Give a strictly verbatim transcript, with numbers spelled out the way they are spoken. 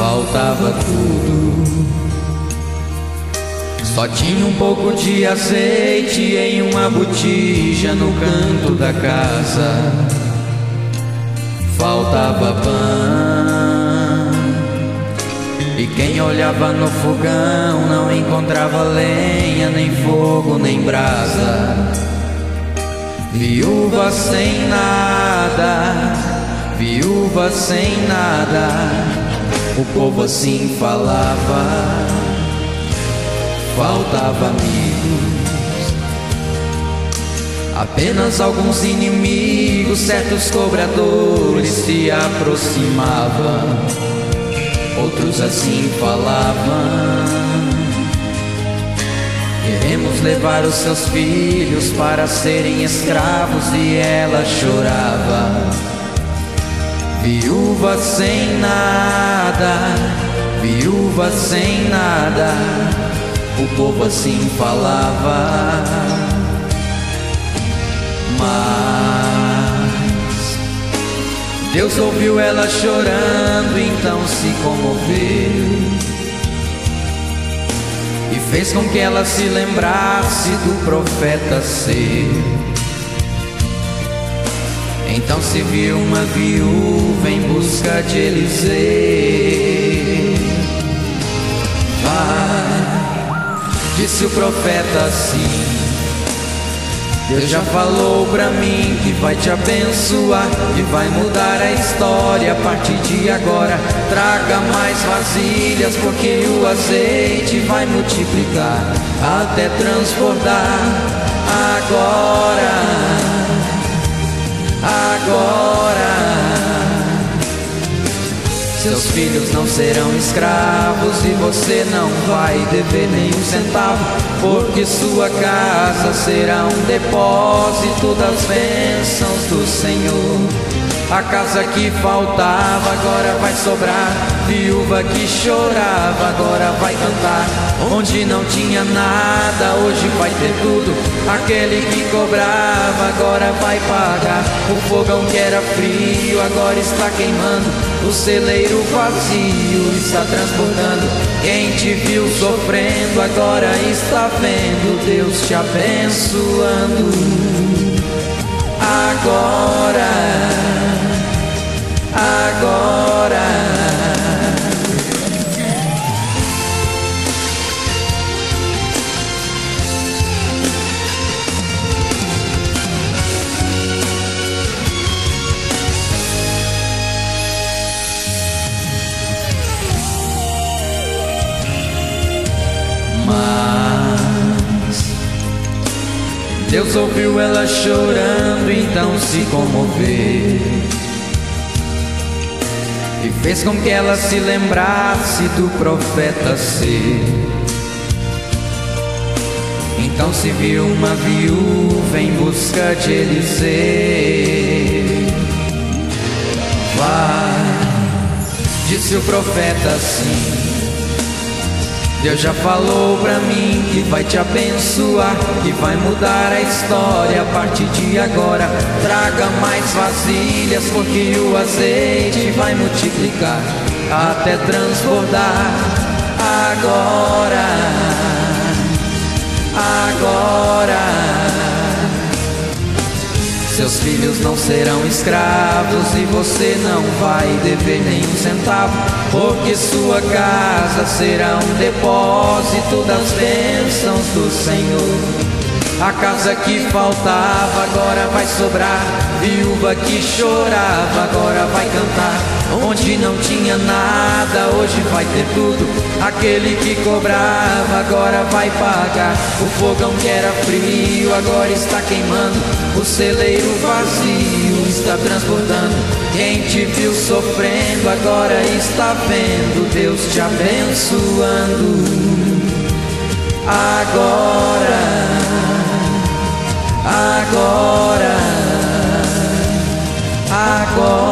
faltava tudo. Só tinha um pouco de azeite em uma botija no canto da casa. Faltava pão, e quem olhava no fogão não encontrava lenha, nem fogo, nem brasa. Viúva sem nada, viúva sem nada, o povo assim falava. Faltava amigos, apenas alguns inimigos, certos cobradores se aproximavam. Outros assim falavam: queremos levar os seus filhos para serem escravos. E ela chorava. Viúva sem nada, viúva sem nada, o povo assim falava. Mas Deus ouviu ela chorando, então se comoveu e fez com que ela se lembrasse do profeta seu. Então se viu uma viúva em busca de Eliseu. Vai, disse o profeta assim: Deus já falou pra mim que vai te abençoar e vai mudar a história a partir de agora. Traga mais vasilhas, porque o azeite vai multiplicar até transbordar. Agora, agora, seus filhos não serão escravos e você não vai dever nenhum centavo, porque sua casa será um depósito das bênçãos do Senhor. A casa que faltava agora vai sobrar, viúva que chorava agora vai cantar. Onde não tinha nada hoje vai ter tudo, aquele que cobrava agora vai pagar. O fogão que era frio agora está queimando, o celeiro vazio está transbordando. Quem te viu sofrendo agora está vendo Deus te abençoando. Agora, agora, mas Deus ouviu ela chorando, então se comoveu e fez com que ela se lembrasse do profeta seu. Então se viu uma viúva em busca de Eliseu. Vai, disse o profeta assim: Deus já falou pra mim que vai te abençoar, que vai mudar a história a partir de agora. Traga mais vasilhas, porque o azeite vai multiplicar até transbordar. Agora, agora, seus filhos não serão escravos e você não vai dever nenhum centavo, porque sua casa será um depósito das bênçãos do Senhor. A casa que faltava agora vai sobrar, viúva que chorava agora vai cantar. Onde não tinha nada hoje vai ter tudo, aquele que cobrava agora vai pagar. O fogão que era frio agora está queimando, o celeiro vazio está transbordando. Quem te viu sofrendo agora está vendo Deus te abençoando. Agora, agora, agora.